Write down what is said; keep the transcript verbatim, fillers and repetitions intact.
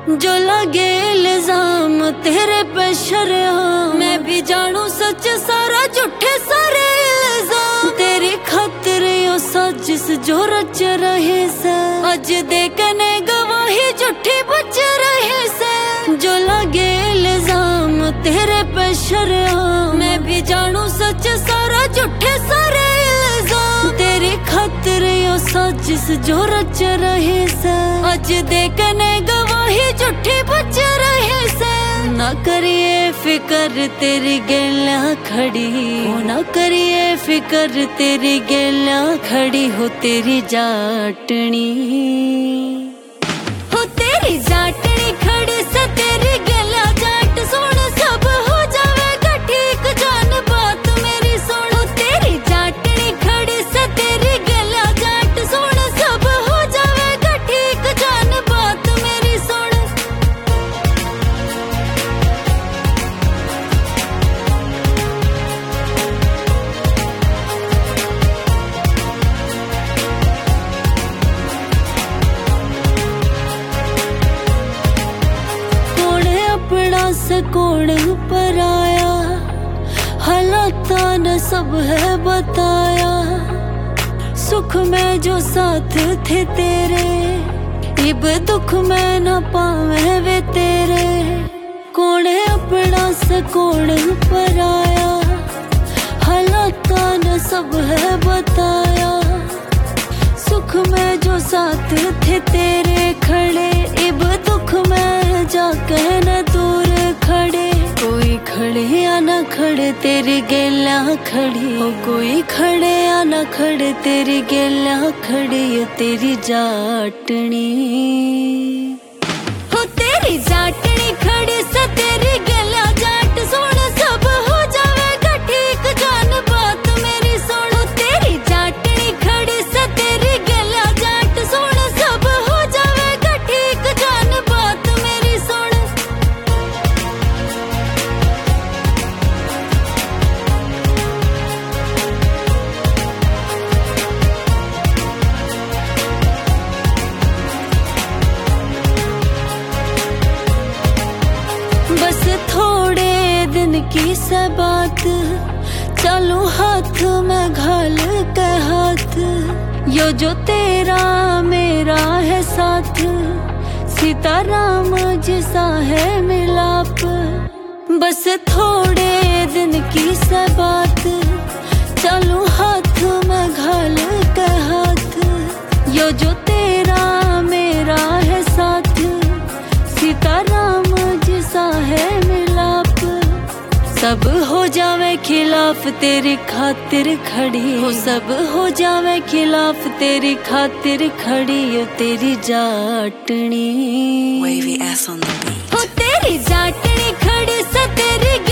जो लगे इल्जाम तेरे पे शर्म, मैं भी जानू सच सारा झूठे सारे इल्जाम। तेरी खातिर यो साजिश जो रच रहे से, अज देखने गवाही झूठी बच रहे से। जो लगे इल्जाम तेरे पे शर्म, मैं भी जानू सच सारा झूठे सारे इल्जाम। तेरी खातिर यो साजिश जो रच रहे से, अज देखने गवाही झूठी बच रहे से। ना करिए फिकर तेरी गेला खड़ी हो, ना करिए फिकर तेरी गेला खड़ी हो। तेरी जाटनी हो, तेरी जाटनी खड़ी से तेरी गेला जाट सुन, सब हो जावेगा ठीक जान बात मेरी सुन। हो तेरी जाटनी खड़ी से तेरी गेला जाट सुन, सब हो जावेगा ठीक जान बात मेरी सुन। अपना सकून पर आया, हालाता न सब है बताया। सुख में जो साथ थे तेरे, इब दुख में न पावे वे तेरे। कौन है अपना सकून पर आया, हालाता न सब है बताया। सुख में जो साथ थे तेरे खड़े, इब दुख में जाके न दूर खड़े। कोई खड़े या न खड़े तेरी गेला खड़ी हो, कोई खड़े या न खड़े तेरी गेला खड़ी हो। तेरी जाटनी हो, तेरी जाटनी खड़ी से तेरी गेला जाट सुन, सब हो जावेगा ठीक जान बात मेरी सुन। हो तेरी जाटनी खड़ी से तेरी गेला जाट सुन, सब हो जावेगा ठीक जान बात मेरी सुन। बस थोड़े दिन की से बात, चलूं हाथ में घाल के हाथ। यो जो तेरा मेरा है साथ, सीताराम जैसा है मिलाप। बस थोड़े दिन की से बात, चलूं हाथ में घाल के हाथ। यो जो तेरा मेरा है साथ, सीताराम जैसा है मिलाप। सब हो जावे खिलाफ तेरी खातिर खड़ी हो, सब हो जावे खिलाफ तेरी खातिर खड़ी हो। तेरी जाटनी Wavy ass on the beat. हो, तेरी जाटनी खड़ी से तेरी